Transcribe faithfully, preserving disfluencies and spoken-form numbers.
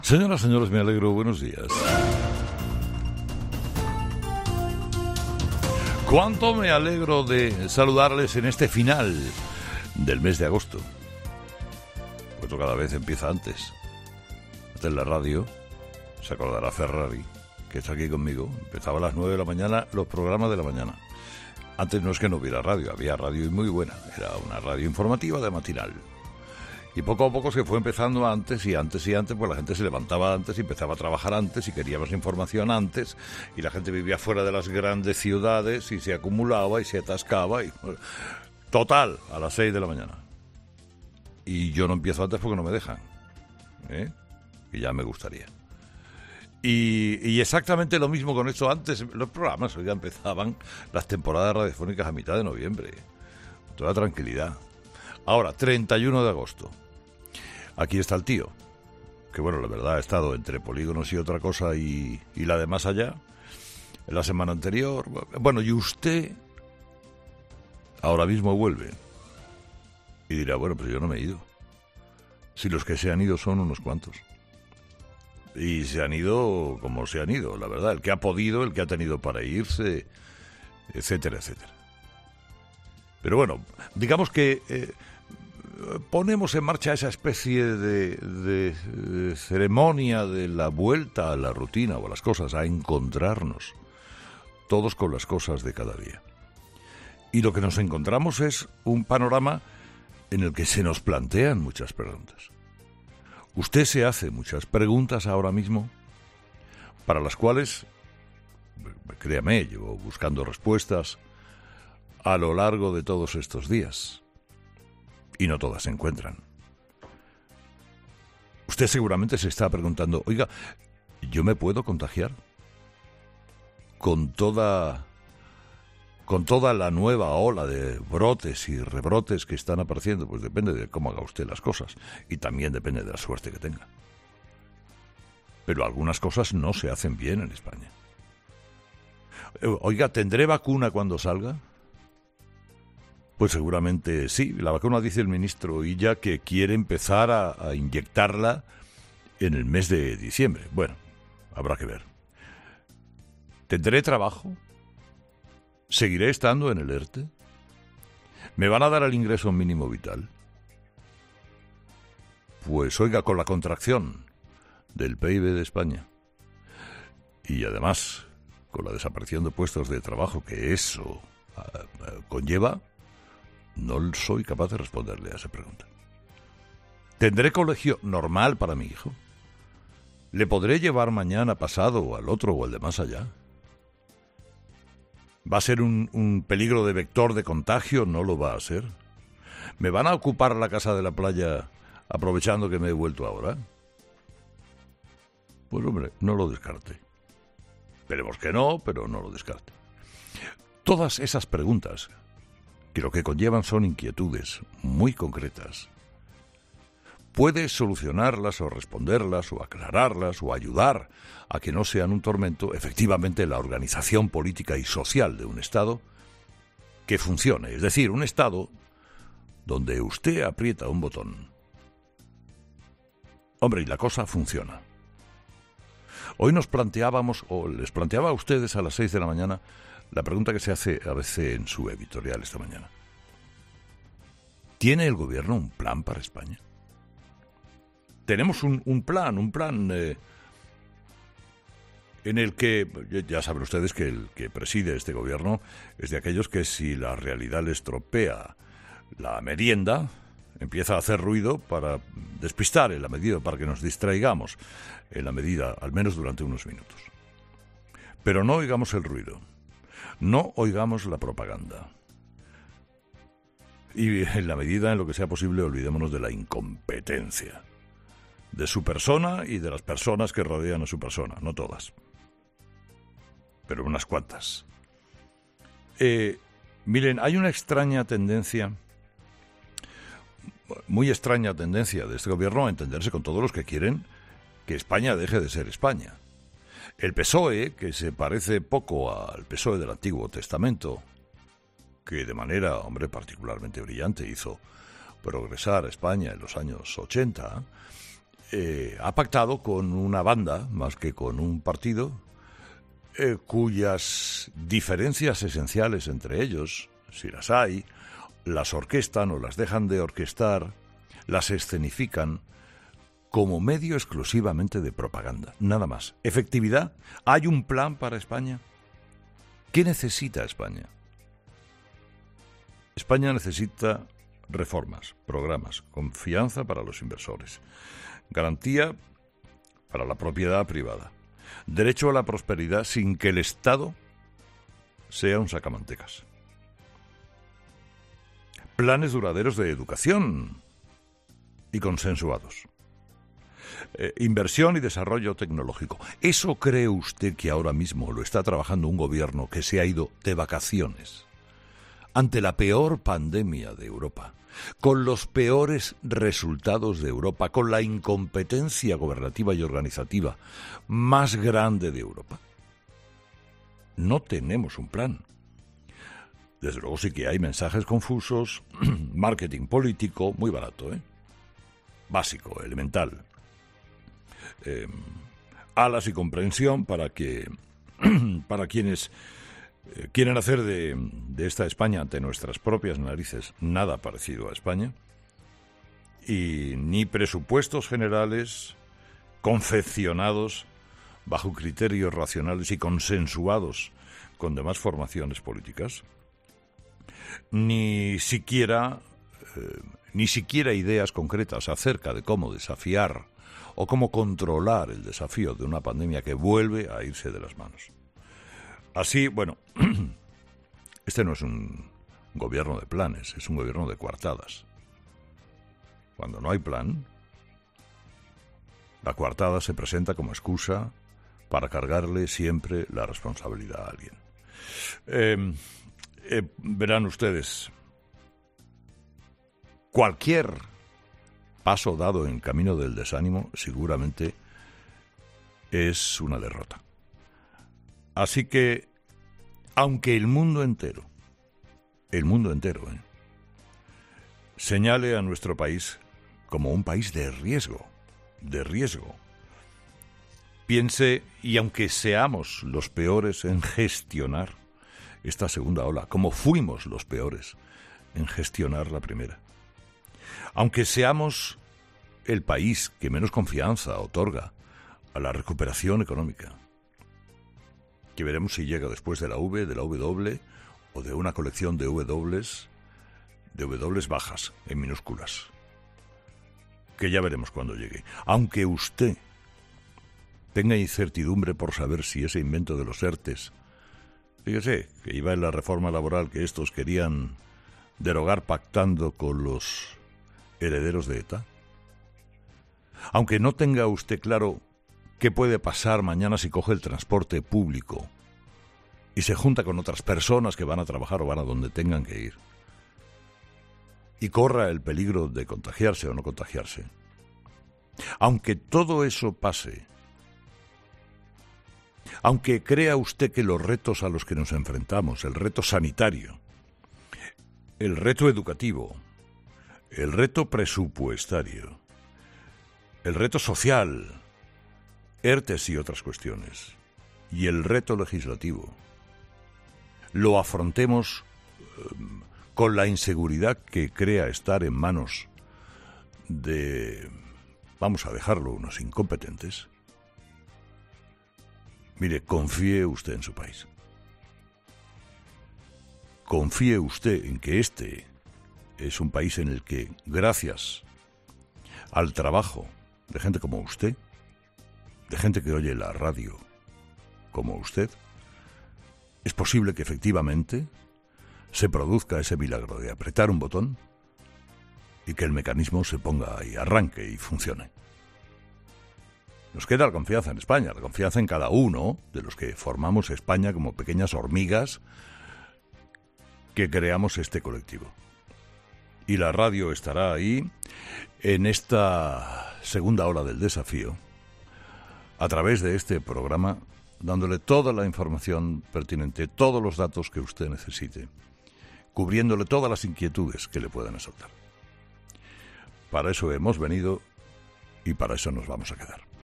Señoras, señores, me alegro. Buenos días. Cuánto me alegro de saludarles en este final del mes de agosto. Pues cada vez empieza antes. Antes en la radio, se acordará Ferrari, que está aquí conmigo. Empezaba a las nueve de la mañana los programas de la mañana. Antes no es que no hubiera radio, había radio y muy buena. Era una radio informativa de matinal. Y poco a poco se fue empezando antes y antes y antes, pues la gente se levantaba antes y empezaba a trabajar antes y quería más información antes, y la gente vivía fuera de las grandes ciudades y se acumulaba y se atascaba y total, a las seis de la mañana. Y yo no empiezo antes porque no me dejan, ¿eh? Y ya me gustaría. Y, y exactamente lo mismo con esto antes. Los programas hoy ya empezaban las temporadas radiofónicas a mitad de noviembre. Toda tranquilidad. Ahora, treinta y uno de agosto. Aquí está el tío, que bueno, la verdad ha estado entre polígonos y otra cosa y, y la de más allá, en la semana anterior. Bueno, y usted ahora mismo vuelve y dirá, bueno, pero yo no me he ido. Si los que se han ido son unos cuantos. Y se han ido como se han ido, la verdad. El que ha podido, el que ha tenido para irse, etcétera, etcétera. Pero bueno, digamos que eh, ponemos en marcha esa especie de, de, de ceremonia de la vuelta a la rutina o a las cosas, a encontrarnos todos con las cosas de cada día. Y lo que nos encontramos es un panorama en el que se nos plantean muchas preguntas. Usted se hace muchas preguntas ahora mismo para las cuales, créame, llevo buscando respuestas a lo largo de todos estos días. Y no todas se encuentran. Usted seguramente se está preguntando, oiga, ¿yo me puedo contagiar? Con toda, con toda la nueva ola de brotes y rebrotes que están apareciendo, pues depende de cómo haga usted las cosas. Y también depende de la suerte que tenga. Pero algunas cosas no se hacen bien en España. Oiga, ¿tendré vacuna cuando salga? Pues seguramente sí. La vacuna, dice el ministro Illa, que quiere empezar a, a inyectarla en el mes de diciembre. Bueno, habrá que ver. ¿Tendré trabajo? ¿Seguiré estando en el ERTE? ¿Me van a dar el ingreso mínimo vital? Pues oiga, con la contracción del P I B de España y además con la desaparición de puestos de trabajo que eso uh, conlleva, no soy capaz de responderle a esa pregunta. ¿Tendré colegio normal para mi hijo? ¿Le podré llevar mañana, pasado, o al otro o al de más allá? ¿Va a ser un, un peligro de vector de contagio? No lo va a ser. ¿Me van a ocupar la casa de la playa aprovechando que me he vuelto ahora? Pues hombre, no lo descarte. Esperemos que no, pero no lo descarte. Todas esas preguntas que lo que conllevan son inquietudes muy concretas. Puede solucionarlas o responderlas o aclararlas o ayudar a que no sean un tormento, efectivamente, la organización política y social de un Estado que funcione. Es decir, un Estado donde usted aprieta un botón. Hombre, y la cosa funciona. Hoy nos planteábamos, o les planteaba a ustedes a las seis de la mañana, la pregunta que se hace a veces en su editorial esta mañana. ¿Tiene el gobierno un plan para España? Tenemos un, un plan, un plan eh, en el que, ya saben ustedes que el que preside este gobierno es de aquellos que si la realidad les estropea la merienda, empieza a hacer ruido para despistar en la medida, para que nos distraigamos en la medida, al menos durante unos minutos. Pero no oigamos el ruido. No oigamos la propaganda. Y en la medida en lo que sea posible, olvidémonos de la incompetencia de su persona y de las personas que rodean a su persona. No todas, pero unas cuantas. Eh, miren, hay una extraña tendencia, muy extraña tendencia de este gobierno a entenderse con todos los que quieren que España deje de ser España. El P S O E, que se parece poco al P S O E del Antiguo Testamento, que de manera, hombre, particularmente brillante hizo progresar a España en los años ochenta, eh, ha pactado con una banda, más que con un partido, eh, cuyas diferencias esenciales entre ellos, si las hay, las orquestan o las dejan de orquestar, las escenifican como medio exclusivamente de propaganda, nada más. ¿Efectividad? ¿Hay un plan para España? ¿Qué necesita España? España necesita reformas, programas, confianza para los inversores, garantía para la propiedad privada, derecho a la prosperidad sin que el Estado sea un sacamantecas, planes duraderos de educación y consensuados, eh, inversión y desarrollo tecnológico. ¿Eso cree usted que ahora mismo lo está trabajando un gobierno que se ha ido de vacaciones ante la peor pandemia de Europa, con los peores resultados de Europa, con la incompetencia gobernativa y organizativa más grande de Europa? No tenemos un plan. Desde luego sí que hay mensajes confusos, marketing político, muy barato, ¿eh? Básico, elemental. Eh, alas y comprensión para que para quienes eh, quieren hacer de, de esta España ante nuestras propias narices nada parecido a España, y ni presupuestos generales confeccionados bajo criterios racionales y consensuados con demás formaciones políticas, ni siquiera eh, ni siquiera ideas concretas acerca de cómo desafiar o cómo controlar el desafío de una pandemia que vuelve a irse de las manos. Así, bueno, este no es un gobierno de planes, es un gobierno de coartadas. Cuando no hay plan, la coartada se presenta como excusa para cargarle siempre la responsabilidad a alguien. Eh, eh, verán ustedes, cualquier paso dado en camino del desánimo seguramente es una derrota. Así que, aunque el mundo entero, el mundo entero, ¿eh? señale a nuestro país como un país de riesgo, de riesgo, piense, y aunque seamos los peores en gestionar esta segunda ola, como fuimos los peores en gestionar la primera, aunque seamos el país que menos confianza otorga a la recuperación económica, que veremos si llega después de la V, de la W o de una colección de W, de W bajas, en minúsculas, que ya veremos cuando llegue. Aunque usted tenga incertidumbre por saber si ese invento de los ERTES, fíjese, que iba en la reforma laboral que estos querían derogar pactando con los herederos de ETA, aunque no tenga usted claro qué puede pasar mañana si coge el transporte público y se junta con otras personas que van a trabajar o van a donde tengan que ir, y corra el peligro de contagiarse o no contagiarse, aunque todo eso pase, aunque crea usted que los retos a los que nos enfrentamos, el reto sanitario, el reto educativo, el reto presupuestario, el reto social, ERTES y otras cuestiones, y el reto legislativo, lo afrontemos eh, con la inseguridad que crea estar en manos de, vamos a dejarlo, unos incompetentes, mire, confíe usted en su país. Confíe usted en que este es un país en el que, gracias al trabajo de gente como usted, de gente que oye la radio como usted, es posible que efectivamente se produzca ese milagro de apretar un botón y que el mecanismo se ponga ahí, arranque y funcione. Nos queda la confianza en España, la confianza en cada uno de los que formamos España como pequeñas hormigas que creamos este colectivo. Y la radio estará ahí en esta segunda ola del desafío, a través de este programa, dándole toda la información pertinente, todos los datos que usted necesite, cubriéndole todas las inquietudes que le puedan asaltar. Para eso hemos venido y para eso nos vamos a quedar.